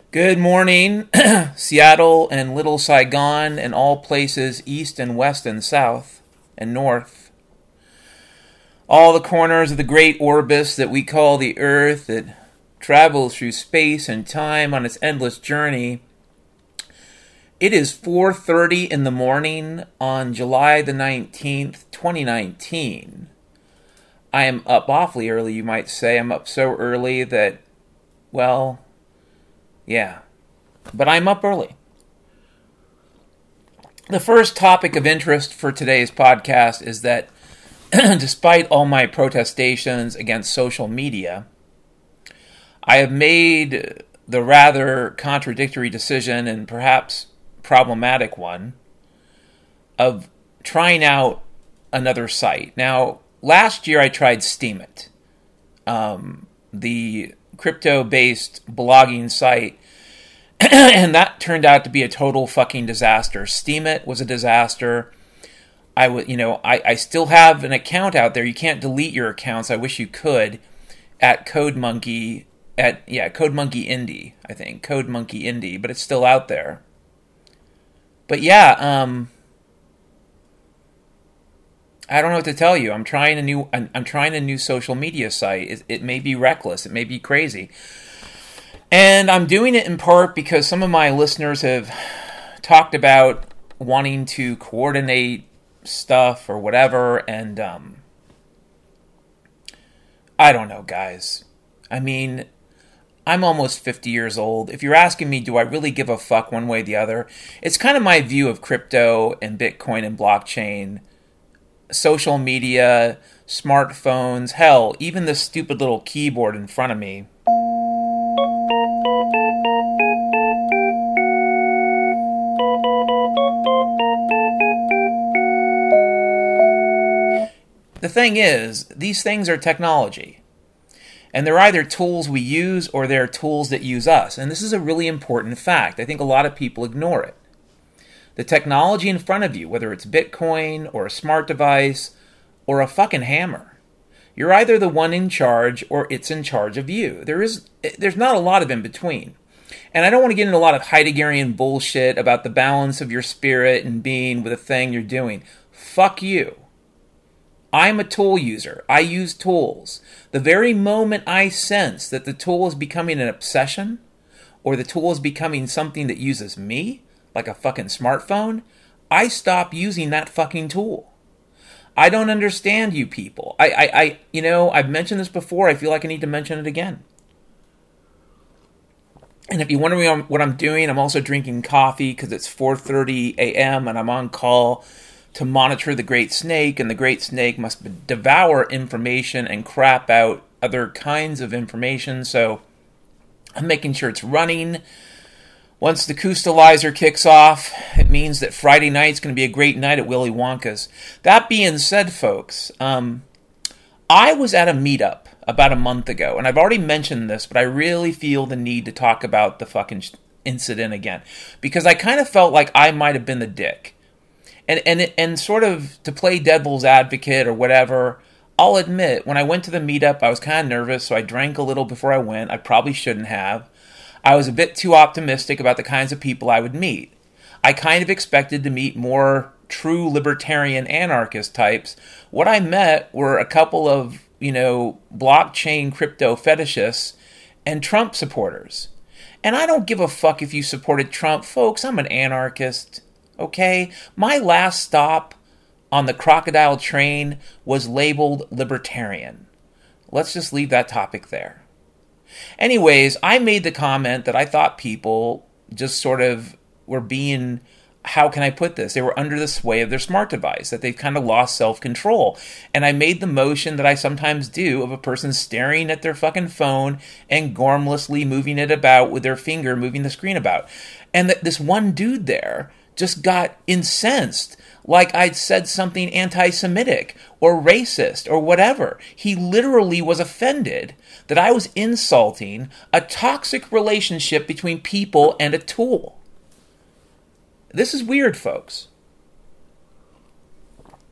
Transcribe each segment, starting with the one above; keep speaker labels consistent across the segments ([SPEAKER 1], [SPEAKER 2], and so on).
[SPEAKER 1] Good morning, Seattle and Little Saigon and all places east and west and south and north. All the corners of the great orbis that we call the Earth that travels through space and time on its endless journey. It is 4:30 in the morning on July the 19th, 2019. I am up awfully early, you might say. I'm up so early that, well, yeah, but I'm up early. The first topic of interest for today's podcast is that despite all my protestations against social media, I have made the rather contradictory decision, and perhaps problematic one, of trying out another site. Now, last year I tried Steemit, the crypto-based blogging site, and that turned out to be a total fucking disaster. Steemit was a disaster. I still have an account out there. You can't delete your accounts. I wish you could. At CodeMonkey, CodeMonkey Indie, I think. CodeMonkey Indie, but it's still out there. But yeah, I don't know what to tell you. I'm trying a new social media site. It may be reckless. It may be crazy. And I'm doing it in part because some of my listeners have talked about wanting to coordinate stuff or whatever, and I don't know, guys. I mean, I'm almost 50 years old. If you're asking me, do I really give a fuck one way or the other? It's kind of my view of crypto and Bitcoin and blockchain, social media, smartphones, hell, even the stupid little keyboard in front of me. The thing is, these things are technology. And they're either tools we use or they're tools that use us. And this is a really important fact. I think a lot of people ignore it. The technology in front of you, whether it's Bitcoin or a smart device or a fucking hammer, you're either the one in charge or it's in charge of you. There's not a lot of in between. And I don't want to get into a lot of Heideggerian bullshit about the balance of your spirit and being with the thing you're doing. Fuck you. I'm a tool user. I use tools. The very moment I sense that the tool is becoming an obsession, or the tool is becoming something that uses me, like a fucking smartphone, I stop using that fucking tool. I don't understand you people. I've mentioned this before. I feel like I need to mention it again. And if you're wondering what I'm doing, I'm also drinking coffee because it's 4:30 a.m. and I'm on call to monitor the Great Snake, and the Great Snake must devour information and crap out other kinds of information, so I'm making sure it's running. Once the Koostalizer kicks off, it means that Friday night's going to be a great night at Willy Wonka's. That being said, folks, I was at a meetup about a month ago, and I've already mentioned this, but I really feel the need to talk about the fucking incident again, because I kind of felt like I might have been the dick. And sort of to play devil's advocate or whatever, I'll admit, when I went to the meetup, I was kind of nervous, so I drank a little before I went. I probably shouldn't have. I was a bit too optimistic about the kinds of people I would meet. I kind of expected to meet more true libertarian anarchist types. What I met were a couple of, blockchain crypto fetishists and Trump supporters. And I don't give a fuck if you supported Trump, folks. I'm an anarchist. Okay, my last stop on the crocodile train was labeled libertarian. Let's just leave that topic there. Anyways, I made the comment that I thought people just sort of were being, how can I put this? They were under the sway of their smart device, that they've kind of lost self-control. And I made the motion that I sometimes do of a person staring at their fucking phone and gormlessly moving it about with their finger, moving the screen about. And this one dude there just got incensed, like I'd said something anti-Semitic or racist or whatever. He literally was offended that I was insulting a toxic relationship between people and a tool. This is weird, folks.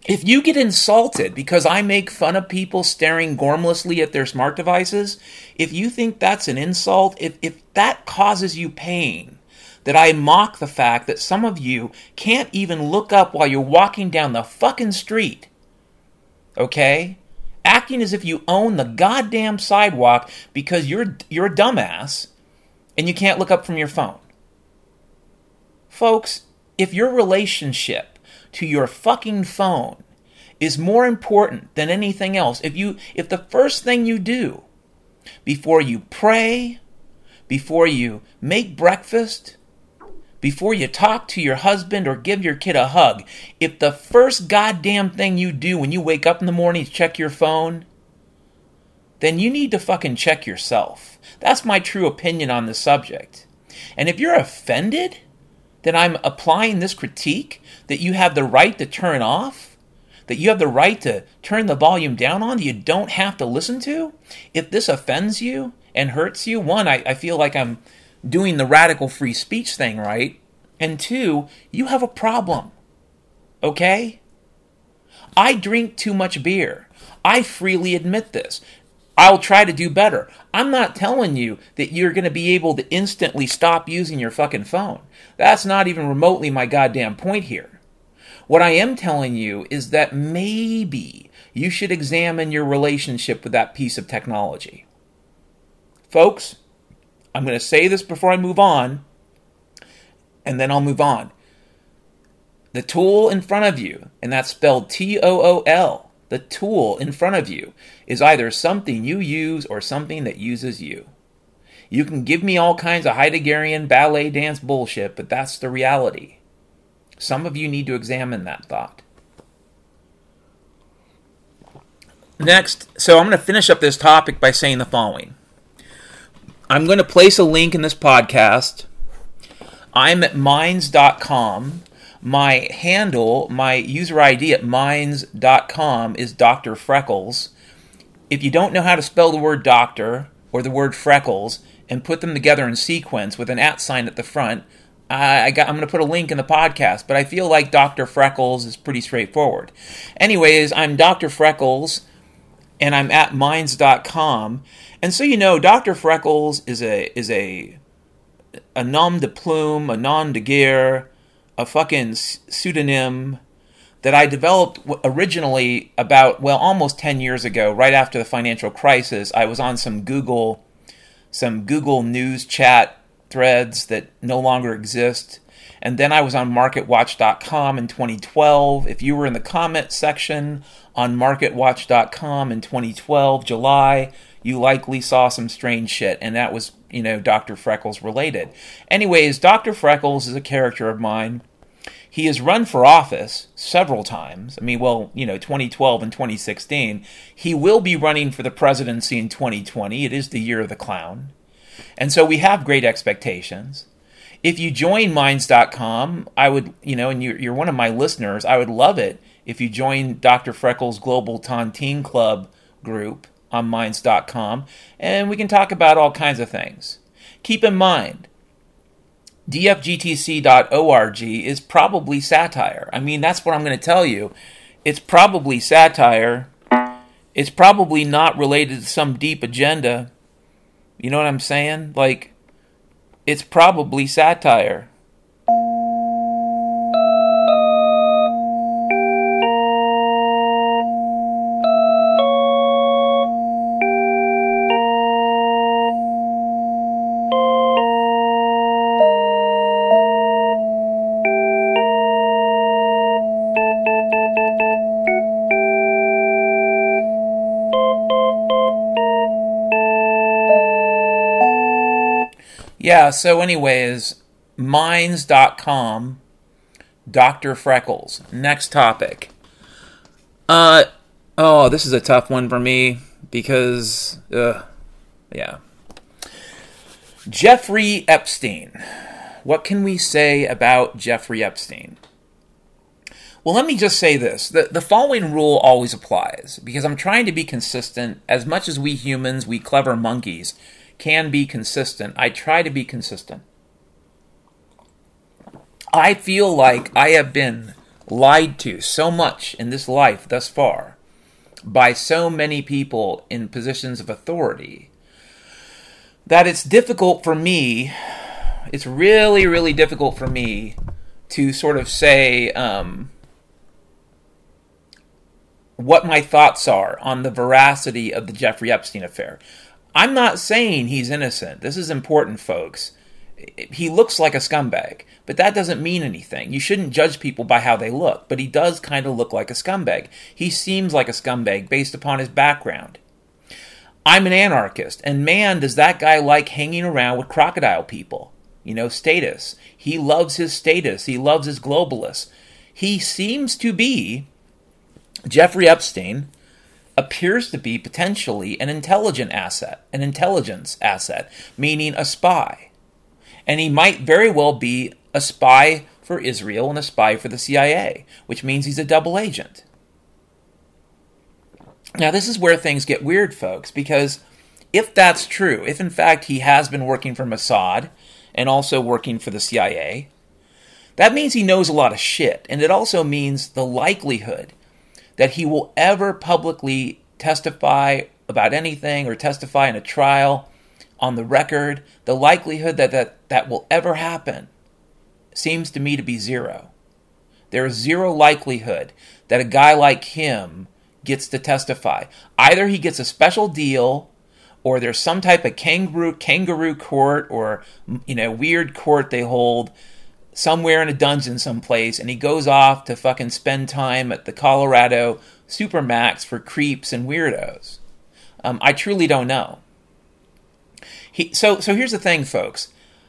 [SPEAKER 1] If you get insulted because I make fun of people staring gormlessly at their smart devices, if you think that's an insult, if that causes you pain, that I mock the fact that some of you can't even look up while you're walking down the fucking street, okay? Acting as if you own the goddamn sidewalk because you're a dumbass and you can't look up from your phone. Folks, if your relationship to your fucking phone is more important than anything else, if the first thing you do before you pray, before you make breakfast, before you talk to your husband or give your kid a hug, if the first goddamn thing you do when you wake up in the morning is check your phone, then you need to fucking check yourself. That's my true opinion on the subject. And if you're offended that I'm applying this critique, that you have the right to turn off, that you have the right to turn the volume down on, that you don't have to listen to, if this offends you and hurts you, one, I feel like I'm doing the radical free speech thing right, and two, you have a problem, okay? I drink too much beer. I freely admit this. I'll try to do better. I'm not telling you that you're going to be able to instantly stop using your fucking phone. That's not even remotely my goddamn point here. What I am telling you is that maybe you should examine your relationship with that piece of technology. Folks, I'm going to say this before I move on, and then I'll move on. The tool in front of you, and that's spelled TOOL, the tool in front of you is either something you use or something that uses you. You can give me all kinds of Heideggerian ballet dance bullshit, but that's the reality. Some of you need to examine that thought. Next, so I'm going to finish up this topic by saying the following. I'm going to place a link in this podcast. I'm at minds.com. My handle, my user ID at minds.com is Dr. Freckles. If you don't know how to spell the word doctor or the word freckles and put them together in sequence with an @ sign at the front, I'm going to put a link in the podcast, but I feel like Dr. Freckles is pretty straightforward. Anyways, I'm Dr. Freckles, and I'm at minds.com. And so you know, Dr. Freckles is a nom de plume, a nom de guerre, a fucking pseudonym that I developed originally about, almost 10 years ago, right after the financial crisis. I was on some Google news chat threads that no longer exist. And then I was on MarketWatch.com in 2012. If you were in the comment section on MarketWatch.com in 2012, July, you likely saw some strange shit. And that was, Dr. Freckles related. Anyways, Dr. Freckles is a character of mine. He has run for office several times. 2012 and 2016. He will be running for the presidency in 2020. It is the year of the clown. And so we have great expectations. If you join Minds.com, I would, and you're one of my listeners, I would love it if you join Dr. Freckles' Global Tontine Club group on Minds.com, and we can talk about all kinds of things. Keep in mind, dfgtc.org is probably satire. That's what I'm going to tell you. It's probably satire. It's probably not related to some deep agenda. You know what I'm saying? It's probably satire. Yeah, so anyways, Minds.com, Dr. Freckles. Next topic. This is a tough one for me because, Jeffrey Epstein. What can we say about Jeffrey Epstein? Well, let me just say this. The following rule always applies because I'm trying to be consistent. As much as we humans, we clever monkeys, can be consistent, I try to be consistent. I feel like I have been lied to so much in this life thus far by so many people in positions of authority that it's difficult for me, it's really, really difficult for me to sort of say what my thoughts are on the veracity of the Jeffrey Epstein affair. I'm not saying he's innocent. This is important, folks. He looks like a scumbag, but that doesn't mean anything. You shouldn't judge people by how they look, but he does kind of look like a scumbag. He seems like a scumbag based upon his background. I'm an anarchist, and man, does that guy like hanging around with crocodile people. Status. He loves his status. He loves his globalists. He seems to be, Jeffrey Epstein appears to be potentially an intelligence asset, meaning a spy. And he might very well be a spy for Israel and a spy for the CIA, which means he's a double agent. Now, this is where things get weird, folks, because if that's true, if in fact he has been working for Mossad and also working for the CIA, that means he knows a lot of shit. And it also means the likelihood that he will ever publicly testify about anything or testify in a trial on the record, the likelihood that will ever happen seems to me to be zero. There is zero likelihood that a guy like him gets to testify. Either he gets a special deal, or there's some type of kangaroo court or weird court they hold somewhere in a dungeon someplace, and he goes off to fucking spend time at the Colorado Supermax for creeps and weirdos. I truly don't know. So here's the thing, folks.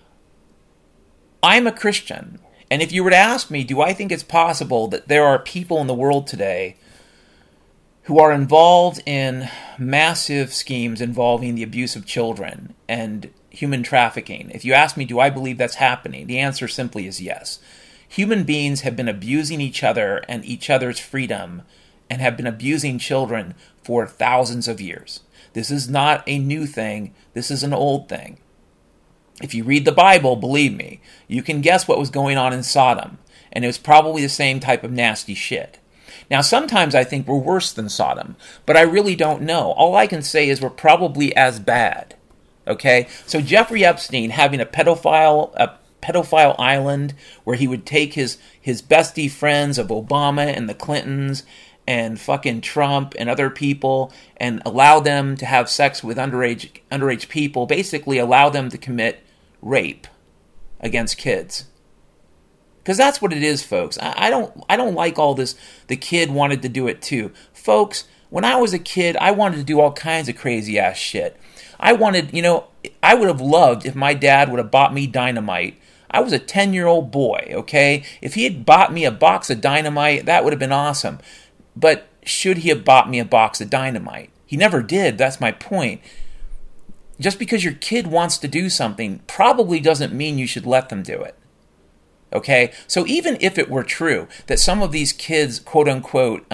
[SPEAKER 1] I'm a Christian, and if you were to ask me, do I think it's possible that there are people in the world today who are involved in massive schemes involving the abuse of children and human trafficking? If you ask me, do I believe that's happening? The answer simply is yes. Human beings have been abusing each other and each other's freedom and have been abusing children for thousands of years. This is not a new thing. This is an old thing. If you read the Bible, believe me, you can guess what was going on in Sodom, and it was probably the same type of nasty shit. Now, sometimes I think we're worse than Sodom, but I really don't know. All I can say is we're probably as bad. Okay? So Jeffrey Epstein having a pedophile island where he would take his bestie friends of Obama and the Clintons and fucking Trump and other people and allow them to have sex with underage people, basically allow them to commit rape against kids. Because that's what it is, folks. I don't like all this, the kid wanted to do it too. Folks, when I was a kid, I wanted to do all kinds of crazy ass shit. I would have loved if my dad would have bought me dynamite. I was a 10-year-old boy, okay? If he had bought me a box of dynamite, that would have been awesome. But should he have bought me a box of dynamite? He never did, that's my point. Just because your kid wants to do something probably doesn't mean you should let them do it. Okay? So even if it were true that some of these kids, quote-unquote,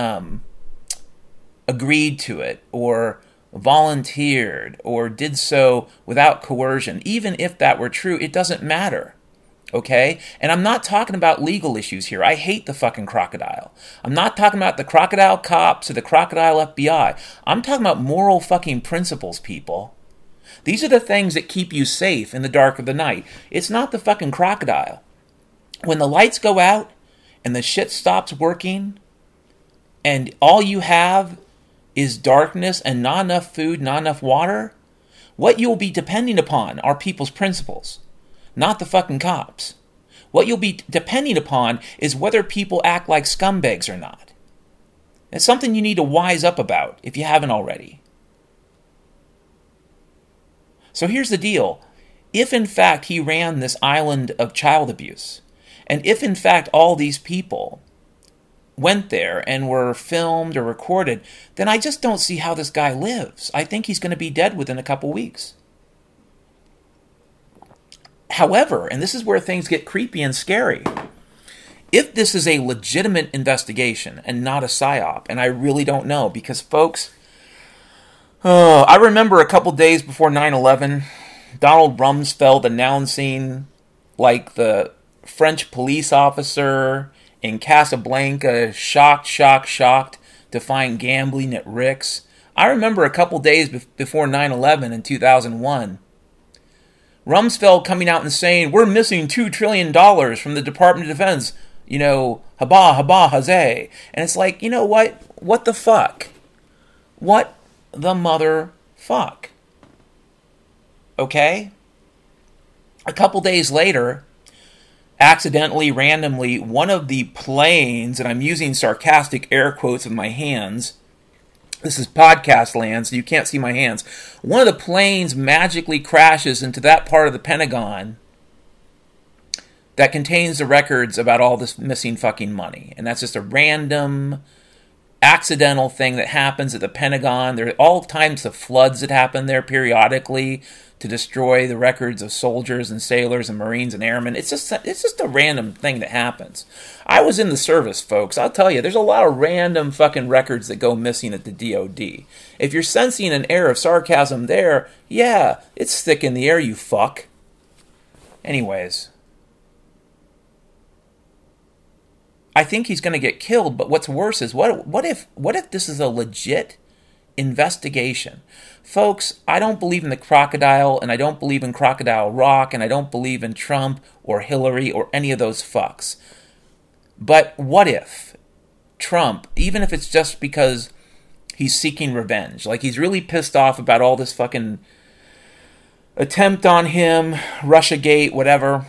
[SPEAKER 1] agreed to it or volunteered or did so without coercion, even if that were true, it doesn't matter. Okay? And I'm not talking about legal issues here. I hate the fucking crocodile. I'm not talking about the crocodile cops or the crocodile FBI. I'm talking about moral fucking principles, people. These are the things that keep you safe in the dark of the night. It's not the fucking crocodile. When the lights go out and the shit stops working and all you have is darkness and not enough food, not enough water, what you'll be depending upon are people's principles, not the fucking cops. What you'll be depending upon is whether people act like scumbags or not. It's something you need to wise up about if you haven't already. So here's the deal. If in fact he ran this island of child abuse, and if in fact all these people went there and were filmed or recorded, then I just don't see how this guy lives. I think he's going to be dead within a couple weeks. However, and this is where things get creepy and scary, if this is a legitimate investigation and not a psyop, and I really don't know, because folks, I remember a couple days before 9/11, Donald Rumsfeld announcing like the French police officer in Casablanca, shocked to find gambling at Rick's. I remember a couple days before 9/11 in 2001, Rumsfeld coming out and saying, we're missing $2 trillion from the Department of Defense. Haba, hazay. And it's like, you know what? What the fuck? What the motherfuck? Okay? A couple days later, accidentally, randomly, one of the planes, and I'm using sarcastic air quotes with my hands. This is podcast land, so you can't see my hands. One of the planes magically crashes into that part of the Pentagon that contains the records about all this missing fucking money. And that's just a random, accidental thing that happens at the Pentagon. There are all types of floods that happen there periodically to destroy the records of soldiers and sailors and Marines and airmen. It's just a random thing that happens. I was in the service, folks. I'll tell you, there's a lot of random fucking records that go missing at the DOD. If you're sensing an air of sarcasm there, yeah, it's thick in the air, you fuck. Anyways, I think he's going to get killed, but what's worse is, what if this is a legit investigation? Folks, I don't believe in the crocodile, and I don't believe in Crocodile Rock, and I don't believe in Trump or Hillary or any of those fucks. But what if Trump, even if it's just because he's seeking revenge, like he's really pissed off about all this fucking attempt on him, Russiagate, whatever.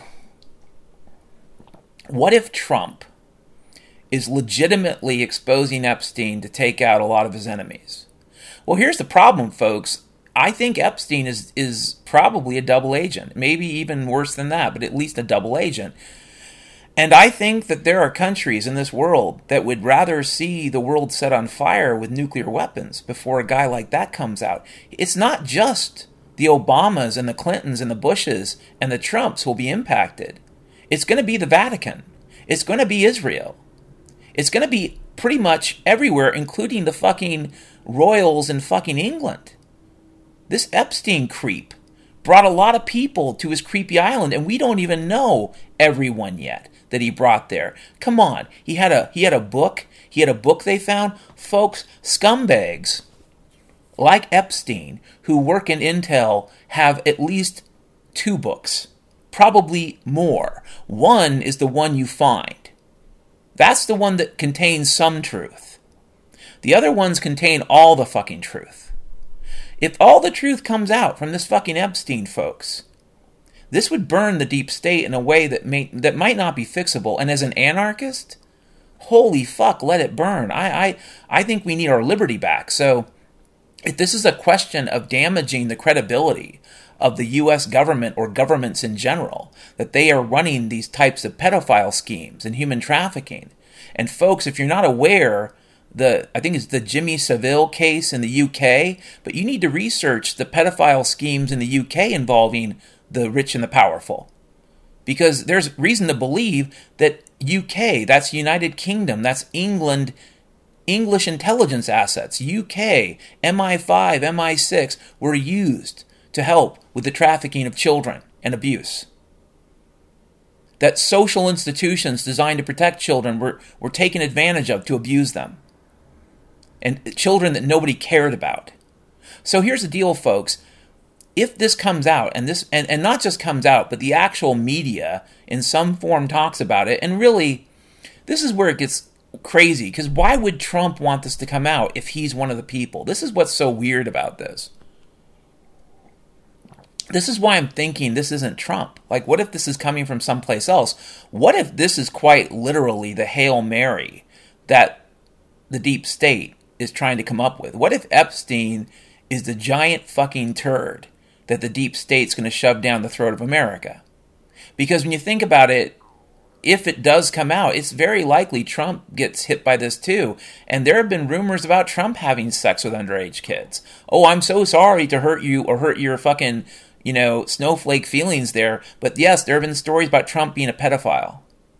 [SPEAKER 1] What if Trump is legitimately exposing Epstein to take out a lot of his enemies? Well, here's the problem, folks. I think Epstein is probably a double agent. Maybe even worse than that, but at least a double agent. And I think that there are countries in this world that would rather see the world set on fire with nuclear weapons before a guy like that comes out. It's not just the Obamas and the Clintons and the Bushes and the Trumps who will be impacted. It's going to be the Vatican. It's going to be Israel. It's going to be pretty much everywhere, including the fucking royals in fucking England. This Epstein creep brought a lot of people to his creepy island, and we don't even know everyone yet that he brought there. Come on, he had a book. He had a book they found. Folks, scumbags like Epstein who work in Intel have at least 2 books, probably more. One is the one you find. That's the one that contains some truth. The other ones contain all the fucking truth. If all the truth comes out from this fucking Epstein, folks, this would burn the deep state in a way that might not be fixable. And as an anarchist, holy fuck, let it burn. I think we need our liberty back. So if this is a question of damaging the credibility of the U.S. government or governments in general, that they are running these types of pedophile schemes and human trafficking. And folks, if you're not aware, I think it's the Jimmy Savile case in the UK, but you need to research the pedophile schemes in the UK involving the rich and the powerful. Because there's reason to believe that UK, that's United Kingdom, that's England, English intelligence assets, UK, MI5, MI6 were used to help with the trafficking of children and abuse. That social institutions designed to protect children were taken advantage of to abuse them. And children that nobody cared about. So here's the deal, folks. If this comes out, and not just comes out, but the actual media in some form talks about it, and really, this is where it gets crazy, because why would Trump want this to come out if he's one of the people? This is what's so weird about this. This is why I'm thinking this isn't Trump. Like, what if this is coming from someplace else? What if this is quite literally the Hail Mary that the deep state is trying to come up with? What if Epstein is the giant fucking turd that the deep state's going to shove down the throat of America? Because when you think about it, if it does come out, it's very likely Trump gets hit by this too. And there have been rumors about Trump having sex with underage kids. Oh, I'm so sorry to hurt you or hurt your fucking, snowflake feelings there. But yes, there have been stories about Trump being a pedophile.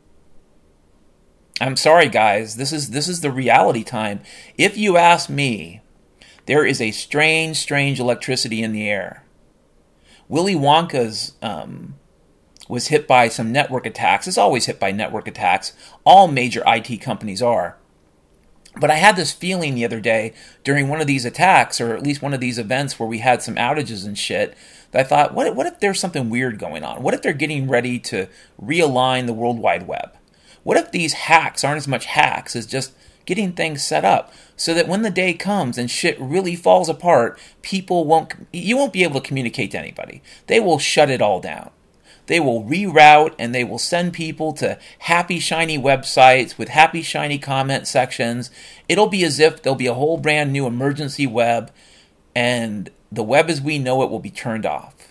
[SPEAKER 1] I'm sorry, guys. This is the reality time. If you ask me, there is a strange electricity in the air. Willy Wonka's was hit by some network attacks. It's always hit by network attacks. All major IT companies are. But I had this feeling the other day during one of these attacks, or at least one of these events where we had some outages and shit, that I thought, what if there's something weird going on? What if they're getting ready to realign the World Wide Web? What if these hacks aren't as much hacks as just getting things set up so that when the day comes and shit really falls apart, you won't be able to communicate to anybody. They will shut it all down. They will reroute and they will send people to happy, shiny websites with happy, shiny comment sections. It'll be as if there'll be a whole brand new emergency web, and the web as we know it will be turned off.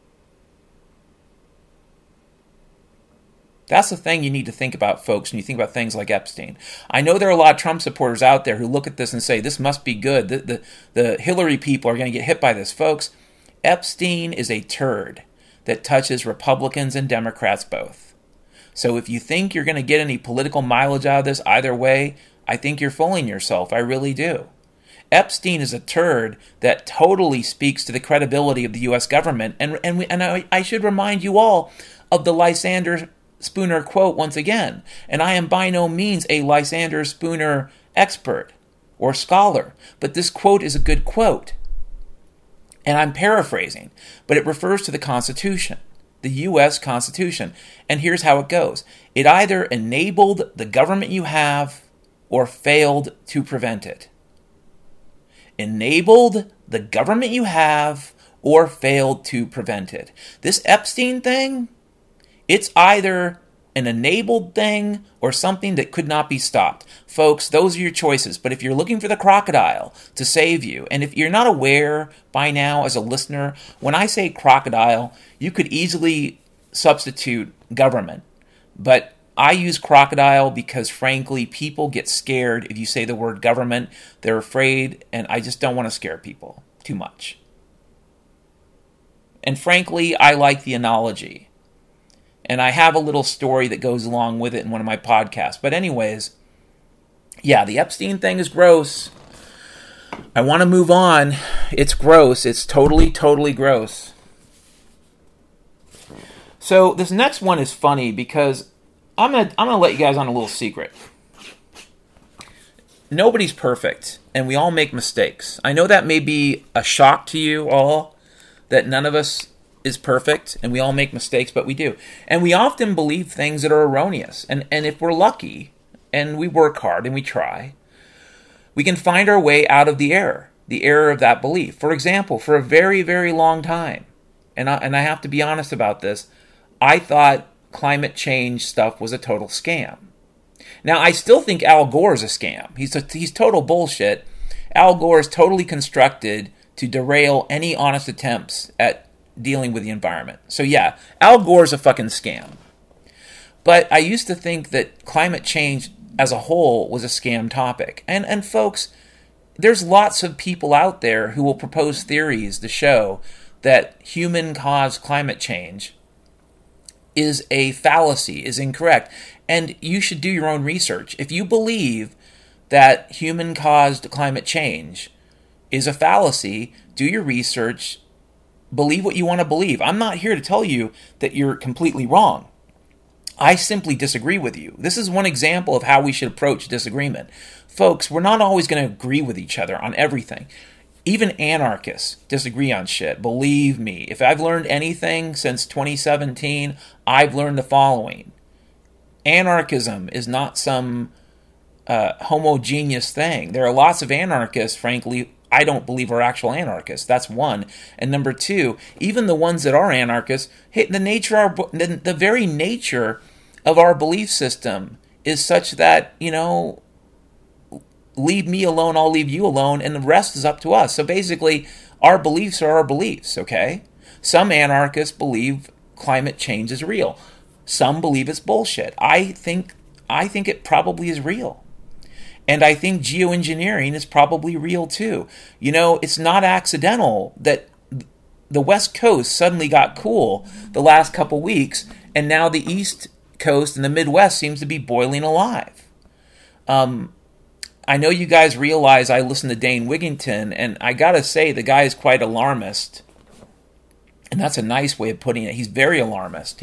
[SPEAKER 1] That's the thing you need to think about, folks, when you think about things like Epstein. I know there are a lot of Trump supporters out there who look at this and say, this must be good. The Hillary people are going to get hit by this. Folks, Epstein is a turd that touches Republicans and Democrats both. So if you think you're going to get any political mileage out of this either way, I think you're fooling yourself. I really do. Epstein is a turd that totally speaks to the credibility of the U.S. government. And I should remind you all of the Lysander Spooner quote once again. And I am by no means a Lysander Spooner expert or scholar, but this quote is a good quote. And I'm paraphrasing, but it refers to the Constitution, the U.S. Constitution. And here's how it goes. It either enabled the government you have or failed to prevent it. Enabled the government you have or failed to prevent it. This Epstein thing, it's either an enabled thing or something that could not be stopped. Folks, those are your choices. But if you're looking for the crocodile to save you, and if you're not aware by now as a listener, when I say crocodile, you could easily substitute government. But I use crocodile because, frankly, people get scared if you say the word government. They're afraid, and I just don't want to scare people too much. And frankly, I like the analogy. And I have a little story that goes along with it in one of my podcasts. But anyways, yeah, the Epstein thing is gross. I want to move on. It's gross. It's totally, totally gross. So this next one is funny because I'm gonna let you guys on a little secret. Nobody's perfect, and we all make mistakes. I know that may be a shock to you all, that none of us is perfect, and we all make mistakes, but we do. And we often believe things that are erroneous. And if we're lucky, and we work hard, and we try, we can find our way out of the error of that belief. For example, for a very, very long time, and I have to be honest about this, I thought climate change stuff was a total scam. Now, I still think Al Gore is a scam. He's total bullshit. Al Gore is totally constructed to derail any honest attempts at dealing with the environment. So yeah, Al Gore's a fucking scam. But I used to think that climate change as a whole was a scam topic. And folks, there's lots of people out there who will propose theories to show that human-caused climate change is a fallacy, is incorrect. And you should do your own research. If you believe that human-caused climate change is a fallacy, do your research. Believe what you want to believe. I'm not here to tell you that you're completely wrong. I simply disagree with you. This is one example of how we should approach disagreement. Folks, we're not always going to agree with each other on everything. Even anarchists disagree on shit. Believe me, if I've learned anything since 2017, I've learned the following. Anarchism is not some homogeneous thing. There are lots of anarchists, frankly, I don't believe are actual anarchists. That's one. And number two, even the ones that are anarchists, the very nature of our belief system is such that, leave me alone, I'll leave you alone, and the rest is up to us. So basically, our beliefs are our beliefs, okay? Some anarchists believe climate change is real. Some believe it's bullshit. I think it probably is real. And I think geoengineering is probably real too. It's not accidental that the West Coast suddenly got cool the last couple weeks, and now the East Coast and the Midwest seems to be boiling alive. I know you guys realize I listen to Dane Wigington, and I gotta say the guy is quite alarmist. And that's a nice way of putting it. He's very alarmist.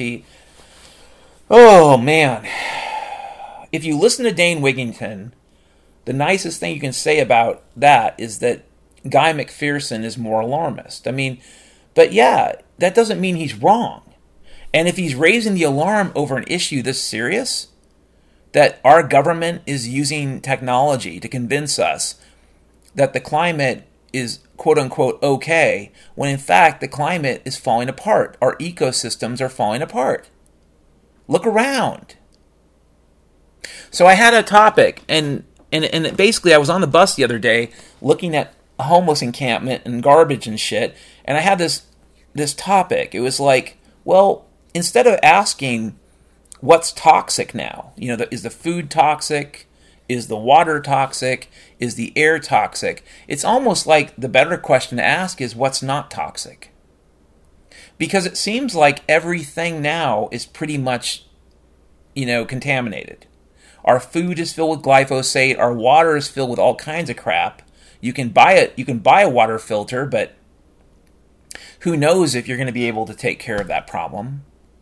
[SPEAKER 1] Oh man. If you listen to Dane Wigington, the nicest thing you can say about that is that Guy McPherson is more alarmist. I mean, but yeah, that doesn't mean he's wrong. And if he's raising the alarm over an issue this serious, that our government is using technology to convince us that the climate is quote-unquote okay, when in fact the climate is falling apart. Our ecosystems are falling apart. Look around. So I had a topic, and basically I was on the bus the other day looking at a homeless encampment and garbage and shit, and I had this topic. It was like, well, instead of asking what's toxic now, is the food toxic? Is the water toxic? Is the air toxic? It's almost like the better question to ask is what's not toxic. Because it seems like everything now is pretty much, contaminated. Our food is filled with glyphosate. Our water is filled with all kinds of crap. You can buy it. You can buy a water filter, but who knows if you're going to be able to take care of that problem.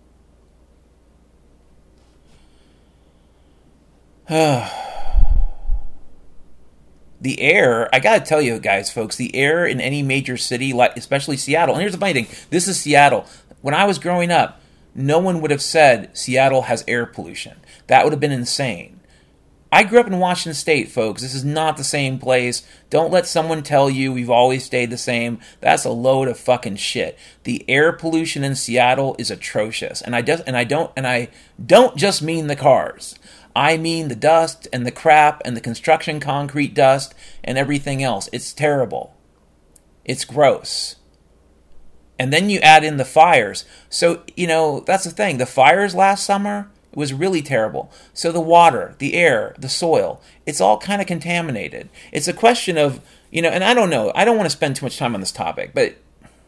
[SPEAKER 1] The air, I gotta tell you guys, folks, the air in any major city, like especially Seattle, and here's the funny thing, this is Seattle. When I was growing up, no one would have said Seattle has air pollution. That would have been insane. I grew up in Washington State, folks. This is not the same place. Don't let someone tell you we've always stayed the same. That's a load of fucking shit. The air pollution in Seattle is atrocious, and I don't just mean the cars. I mean the dust and the crap and the construction concrete dust and everything else. It's terrible. It's gross. And then you add in the fires. So, that's the thing. The fires last summer, it was really terrible. So the water, the air, the soil, it's all kind of contaminated. It's a question of, and I don't know. I don't want to spend too much time on this topic, but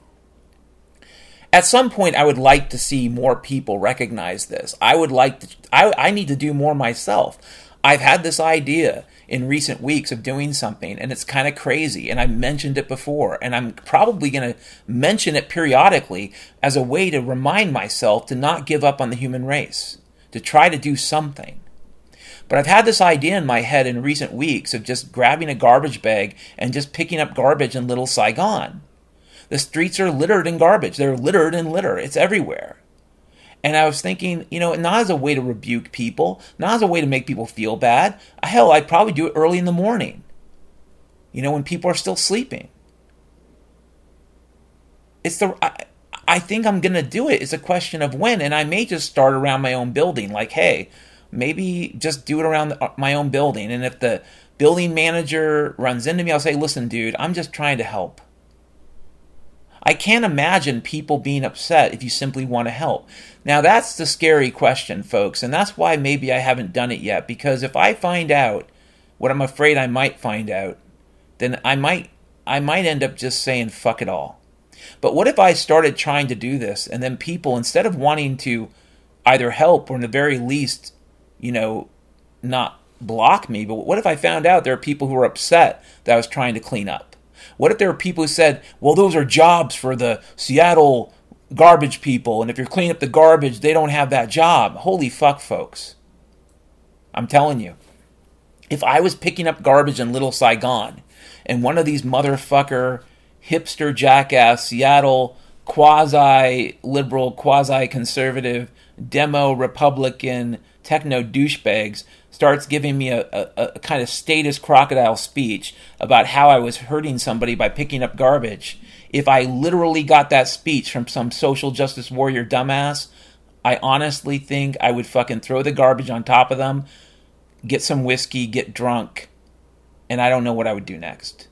[SPEAKER 1] at some point, I would like to see more people recognize this. I need to do more myself. I've had this idea in recent weeks of doing something, and it's kind of crazy, and I mentioned it before, and I'm probably going to mention it periodically as a way to remind myself to not give up on the human race, to try to do something. But I've had this idea in my head in recent weeks of just grabbing a garbage bag and just picking up garbage in Little Saigon. The streets are littered in garbage. They're littered in litter. It's everywhere. And I was thinking, not as a way to rebuke people, not as a way to make people feel bad. Hell, I'd probably do it early in the morning, when people are still sleeping. I think I'm going to do it. It's a question of when, and I may just start around my own building. Like, hey, maybe just do it around my own building. And if the building manager runs into me, I'll say, listen, dude, I'm just trying to help. I can't imagine people being upset if you simply want to help. Now, that's the scary question, folks, and that's why maybe I haven't done it yet, because if I find out what I'm afraid I might find out, then I might end up just saying fuck it all. But what if I started trying to do this, and then people, instead of wanting to either help or in the very least, not block me, but what if I found out there are people who are upset that I was trying to clean up? What if there were people who said, well, those are jobs for the Seattle garbage people, and if you're cleaning up the garbage, they don't have that job? Holy fuck, folks. I'm telling you. If I was picking up garbage in Little Saigon, and one of these motherfucker, hipster jackass, Seattle, quasi-liberal, quasi-conservative, demo-Republican, techno-douchebags starts giving me a kind of statist crocodile speech about how I was hurting somebody by picking up garbage, if I literally got that speech from some social justice warrior dumbass, I honestly think I would fucking throw the garbage on top of them, get some whiskey, get drunk, and I don't know what I would do next.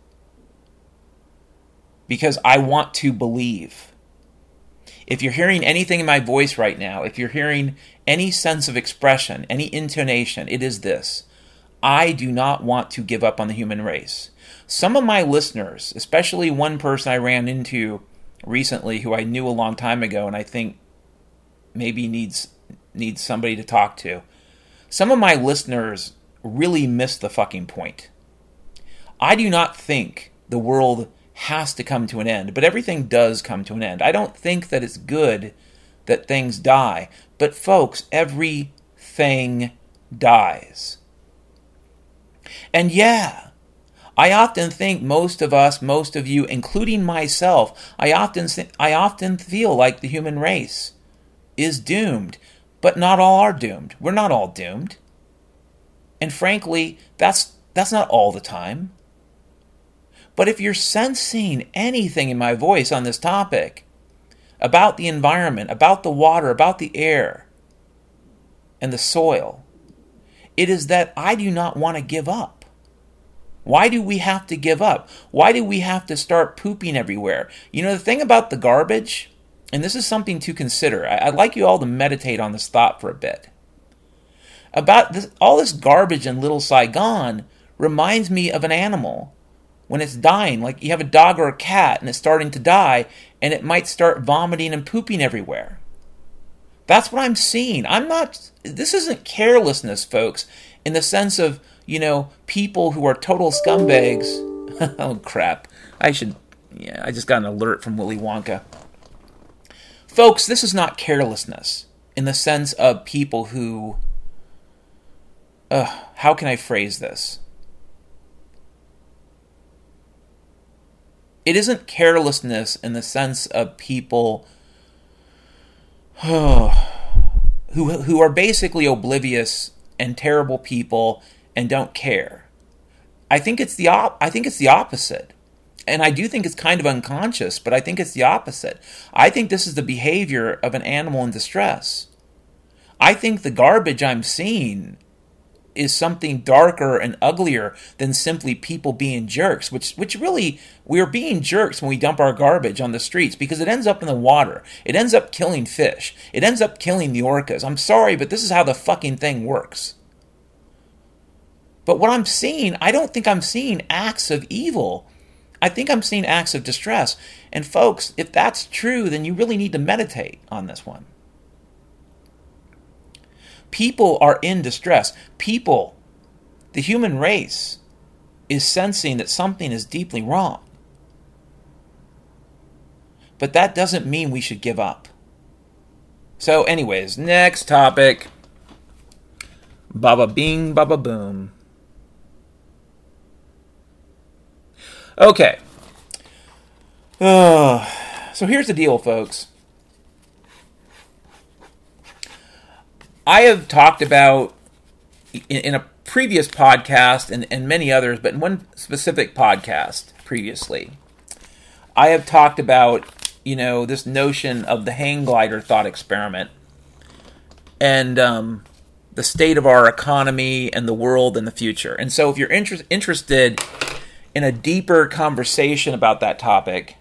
[SPEAKER 1] Because I want to believe. If you're hearing anything in my voice right now, if you're hearing any sense of expression, any intonation, it is this. I do not want to give up on the human race. Some of my listeners, especially one person I ran into recently who I knew a long time ago and I think maybe needs somebody to talk to. Some of my listeners really missed the fucking point. I do not think the world has to come to an end, but everything does come to an end. I don't think that it's good that things die, but folks, everything dies. And yeah, I often think most of us, most of you, including myself, I often feel like the human race is doomed, but not all are doomed. We're not all doomed. And frankly, that's not all the time. But if you're sensing anything in my voice on this topic, about the environment, about the water, about the air, and the soil, it is that I do not want to give up. Why do we have to give up? Why do we have to start pooping everywhere? You know, the thing about the garbage, and this is something to consider. I'd like you all to meditate on this thought for a bit. About this, all this garbage in Little Saigon reminds me of an animal when it's dying. Like you have a dog or a cat and it's starting to die, and it might start vomiting and pooping everywhere. That's what I'm seeing. This isn't carelessness, folks, in the sense of, you know, people who are total scumbags. Oh, crap. I just got an alert from Willy Wonka. Folks, this is not carelessness in the sense of people who... how can I phrase this? It isn't carelessness in the sense of people who are basically oblivious and terrible people and don't care. I think it's the opposite. And I do think it's kind of unconscious, but I think it's the opposite. I think this is the behavior of an animal in distress. I think the garbage I'm seeing is something darker and uglier than simply people being jerks, which really, we're being jerks when we dump our garbage on the streets because it ends up in the water. It ends up killing fish. It ends up killing the orcas. I'm sorry, but this is how the fucking thing works. But what I'm seeing, I don't think I'm seeing acts of evil. I think I'm seeing acts of distress. And folks, if that's true, then you really need to meditate on this one. People are in distress. People, the human race, is sensing that something is deeply wrong. But that doesn't mean we should give up. So anyways, next topic. Baba bing, baba boom. Okay. So here's the deal, folks. I have talked about, in a previous podcast and many others, but in one specific podcast previously, I have talked about, you know, this notion of the hang glider thought experiment and the state of our economy and the world and the future. And so if you're interested in a deeper conversation about that topic,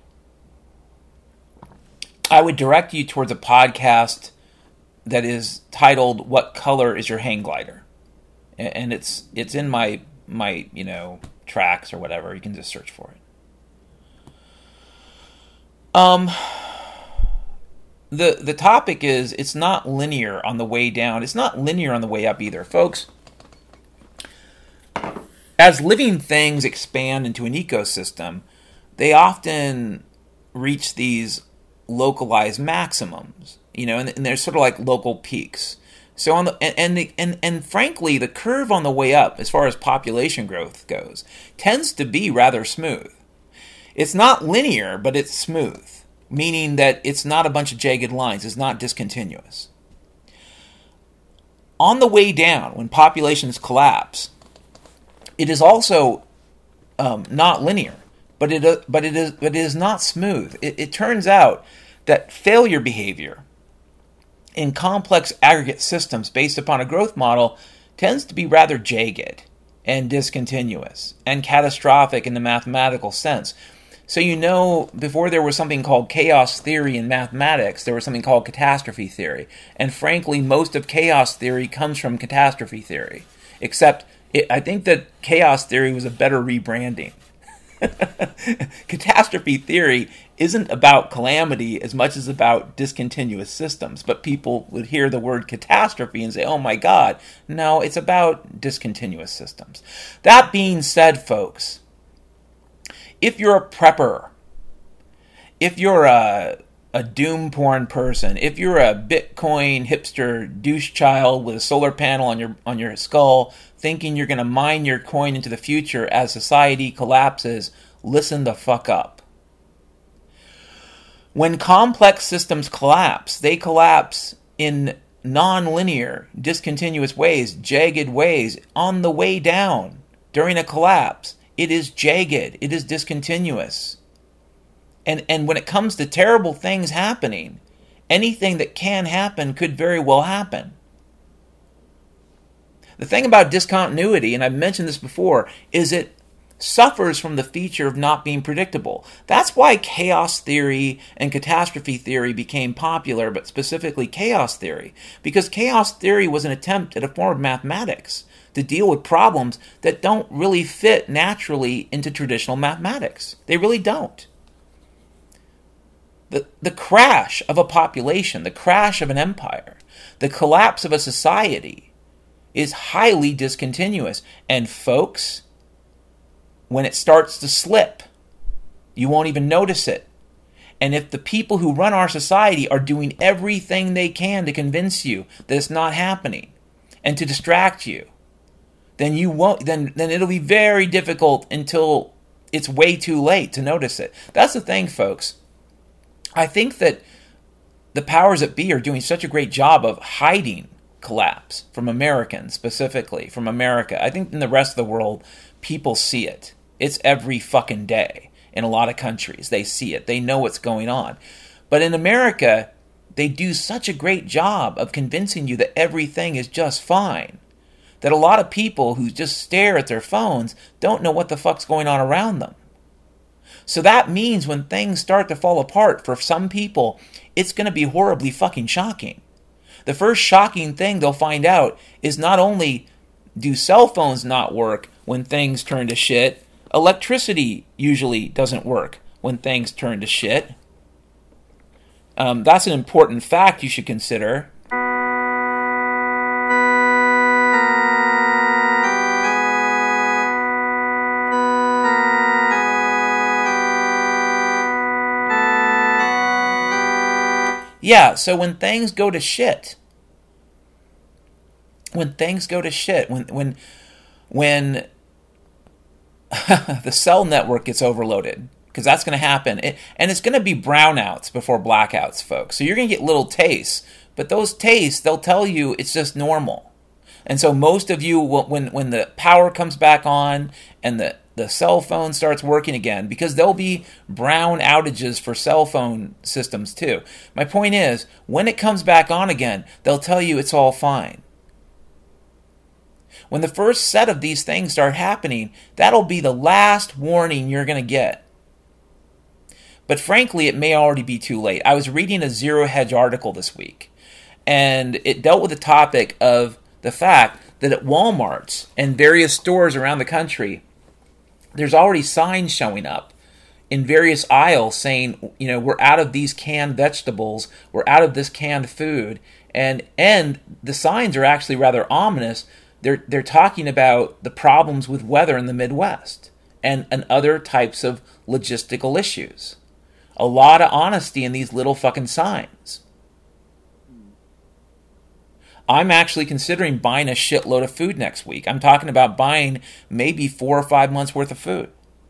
[SPEAKER 1] I would direct you towards a podcast that is titled "What Color is Your Hang Glider?" And it's in my tracks or whatever. You can just search for it. The topic is, it's not linear on the way down. It's not linear on the way up either, folks. As living things expand into an ecosystem, they often reach these localized maximums. You know, and they're sort of like local peaks. So on the and frankly, the curve on the way up, as far as population growth goes, tends to be rather smooth. It's not linear, but it's smooth, meaning that it's not a bunch of jagged lines. It's not discontinuous. On the way down, when populations collapse, it is also not linear, but it is not smooth. It turns out that failure behavior in complex aggregate systems based upon a growth model tends to be rather jagged and discontinuous and catastrophic in the mathematical sense. So you know, before there was something called chaos theory in mathematics, there was something called catastrophe theory. And frankly, most of chaos theory comes from catastrophe theory. Except, I think that chaos theory was a better rebranding. Catastrophe theory isn't about calamity as much as about discontinuous systems. But people would hear the word catastrophe and say, oh my God. No, it's about discontinuous systems. That being said, folks, if you're a prepper if you're a doom porn person, if you're a Bitcoin hipster douche child with a solar panel on your skull, thinking you're going to mine your coin into the future as society collapses, listen the fuck up. When complex systems collapse, they collapse in non-linear, discontinuous ways, jagged ways on the way down. During a collapse, it is jagged, it is discontinuous. And when it comes to terrible things happening, anything that can happen could very well happen. The thing about discontinuity, and I've mentioned this before, is it suffers from the feature of not being predictable. That's why chaos theory and catastrophe theory became popular, but specifically chaos theory. Because chaos theory was an attempt at a form of mathematics to deal with problems that don't really fit naturally into traditional mathematics. They really don't. The crash of a population, the crash of an empire, the collapse of a society is highly discontinuous. And folks, when it starts to slip, you won't even notice it. And if the people who run our society are doing everything they can to convince you that it's not happening and to distract you, then you won't. Then it'll be very difficult until it's way too late to notice it. That's the thing, folks. I think that the powers that be are doing such a great job of hiding collapse from Americans, specifically from America. I think in the rest of the world, people see it. It's every fucking day. In a lot of countries, they see it. They know what's going on. But in America, they do such a great job of convincing you that everything is just fine, that a lot of people who just stare at their phones don't know what the fuck's going on around them. So that means when things start to fall apart, for some people, it's going to be horribly fucking shocking. The first shocking thing they'll find out is not only do cell phones not work when things turn to shit, electricity usually doesn't work when things turn to shit. That's an important fact you should consider. Yeah, so when things go to shit, when the cell network gets overloaded, because that's going to happen, and it's going to be brownouts before blackouts, folks. So you're going to get little tastes, but those tastes, they'll tell you it's just normal. And so most of you, when the power comes back on and the cell phone starts working again, because there'll be brown outages for cell phone systems too. My point is, when it comes back on again, they'll tell you it's all fine. When the first set of these things start happening, that'll be the last warning you're going to get. But frankly, it may already be too late. I was reading a Zero Hedge article this week, and it dealt with the topic of the fact that at Walmarts and various stores around the country, there's already signs showing up in various aisles saying, you know, we're out of these canned vegetables, we're out of this canned food, and the signs are actually rather ominous. They're talking about the problems with weather in the Midwest and other types of logistical issues. A lot of honesty in these little fucking signs. I'm actually considering buying a shitload of food next week. I'm talking about buying maybe 4 or 5 months worth of food.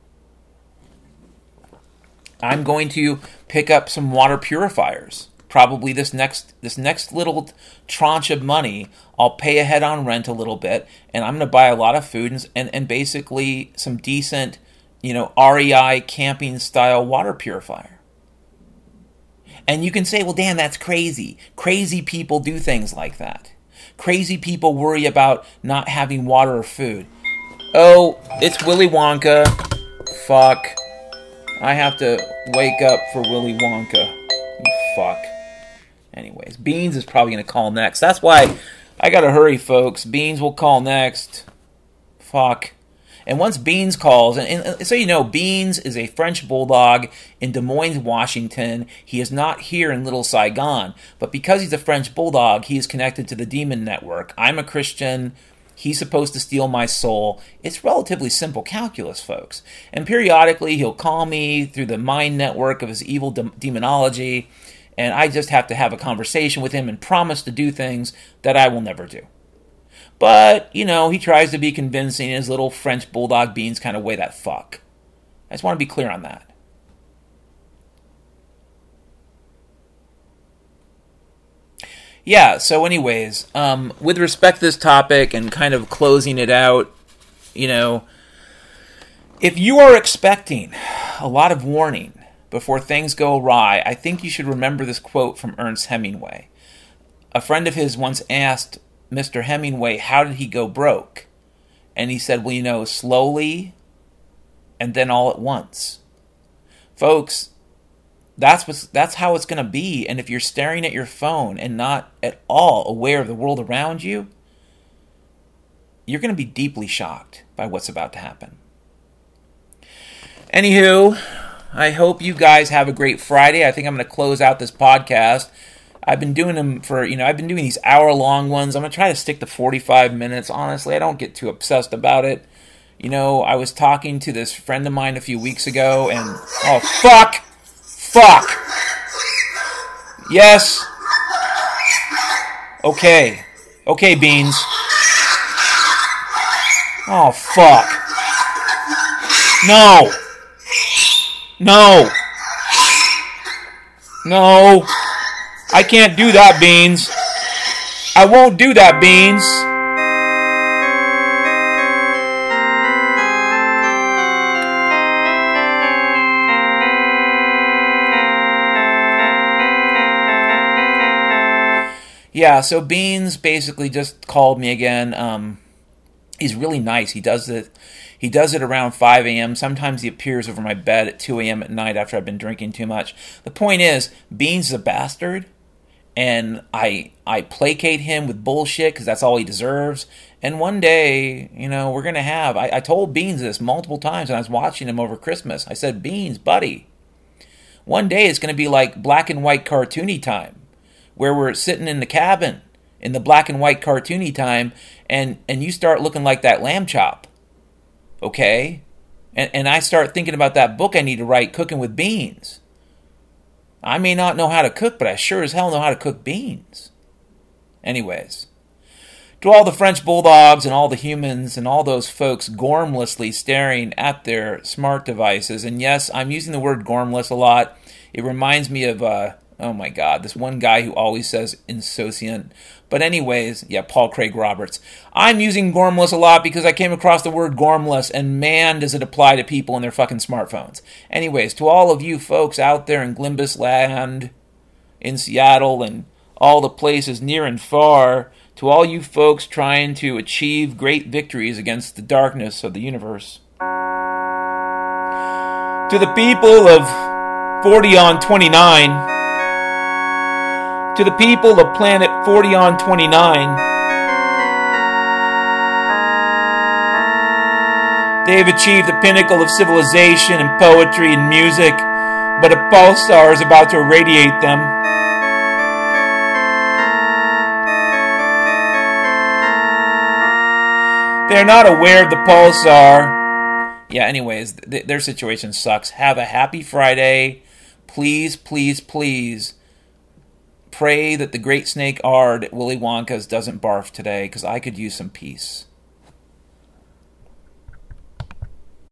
[SPEAKER 1] I'm going to pick up some water purifiers. Probably this next little tranche of money, I'll pay ahead on rent a little bit, and I'm going to buy a lot of food and basically some decent, REI camping style water purifier. And you can say, well, Dan, that's crazy. Crazy people do things like that. Crazy people worry about not having water or food. Oh, it's Willy Wonka. Fuck. I have to wake up for Willy Wonka. You fuck. Anyways, Beans is probably going to call next. That's why I got to hurry, folks. Beans will call next. Fuck. And once Beans calls, and so you know, Beans is a French bulldog in Des Moines, Washington. He is not here in Little Saigon, but because he's a French bulldog, he is connected to the Demon Network. I'm a Christian. He's supposed to steal my soul. It's relatively simple calculus, folks. And periodically, he'll call me through the mind network of his evil demonology, and I just have to have a conversation with him and promise to do things that I will never do. But, he tries to be convincing in his little French bulldog beans kind of way that fuck. I just want to be clear on that. Yeah, so anyways, with respect to this topic and kind of closing it out, if you are expecting a lot of warning before things go awry, I think you should remember this quote from Ernest Hemingway. A friend of his once asked Mr. Hemingway, how did he go broke? And he said, well, slowly and then all at once. Folks, that's how it's going to be. And if you're staring at your phone and not at all aware of the world around you, you're going to be deeply shocked by what's about to happen. Anywho, I hope you guys have a great Friday. I think I'm going to close out this podcast. I've been doing them I've been doing these hour-long ones. I'm going to try to stick to 45 minutes. Honestly, I don't get too obsessed about it. I was talking to this friend of mine a few weeks ago, and, oh, fuck! Yes. Okay, Beans. Oh, fuck. No. I can't do that, Beans. I won't do that, Beans. Yeah, so Beans basically just called me again. He's really nice. He does it around 5 a.m. Sometimes he appears over my bed at 2 a.m. at night after I've been drinking too much. The point is, Beans is a bastard, and I placate him with bullshit because that's all he deserves. And one day, we're going to have... I told Beans this multiple times when I was watching him over Christmas. I said, Beans, buddy, one day it's going to be like black and white cartoony time, where we're sitting in the cabin in the black and white cartoony time, and you start looking like that lamb chop, okay? And I start thinking about that book I need to write, Cooking with Beans. I may not know how to cook, but I sure as hell know how to cook beans. Anyways, to all the French bulldogs and all the humans and all those folks gormlessly staring at their smart devices, and yes, I'm using the word gormless a lot. It reminds me of... oh my God, this one guy who always says insouciant. But anyways, yeah, Paul Craig Roberts. I'm using gormless a lot because I came across the word gormless, and man, does it apply to people and their fucking smartphones. Anyways, to all of you folks out there in Glimbus land, in Seattle, and all the places near and far, to all you folks trying to achieve great victories against the darkness of the universe. To the people of 40 on 29... To the people of planet 40 on 29, they have achieved the pinnacle of civilization and poetry and music, but a pulsar is about to irradiate them. They are not aware of the pulsar. Yeah, anyways, their situation sucks. Have a happy Friday. Please, please, please. Pray that the Great Snake Ard at Willy Wonka's doesn't barf today, because I could use some peace.